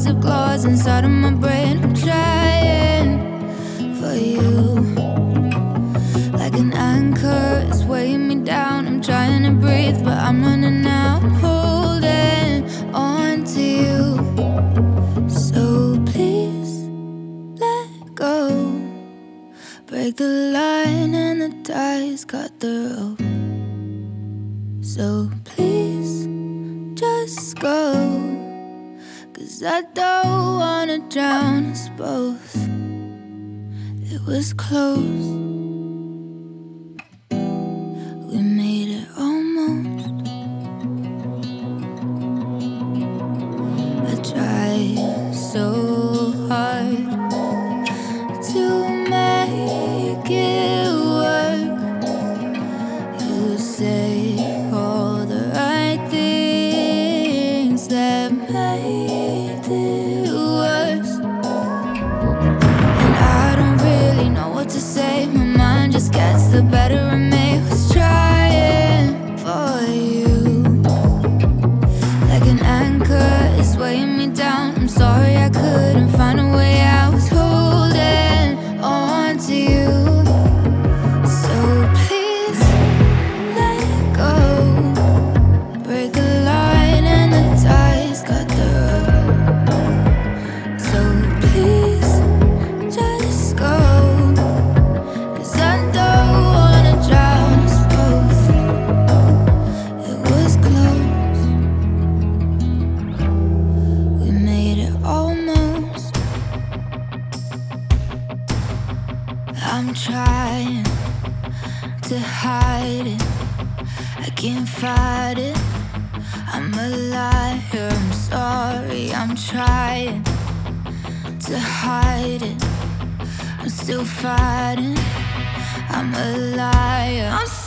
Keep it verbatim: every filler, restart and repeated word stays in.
lots of claws inside of my brain. I'm trying for you, like an anchor is weighing me down. I'm trying to breathe, but I'm running out. I'm holding on to you, so please let go. Break the line and the ties, cut the rope. So please just go, 'cause I don't wanna drown us both. It was close, we made it almost. I tried so hard to make it work. You say all the right things that made it worse, and I don't really know what to say. My mind just gets the better of me. Was trying for you, like an anchor is weighing me down. I'm sorry I couldn't find a way out. Was holding on to you, so please let go. Break the line and the ties, cut the rope. So please just go, 'cause I don't wanna drown us both. It was close, we made it almost. I'm trying to hide it, I can't fight it. I'm a liar, I'm sorry, I'm trying to hide it. I'm still fighting, I'm a liar, I'm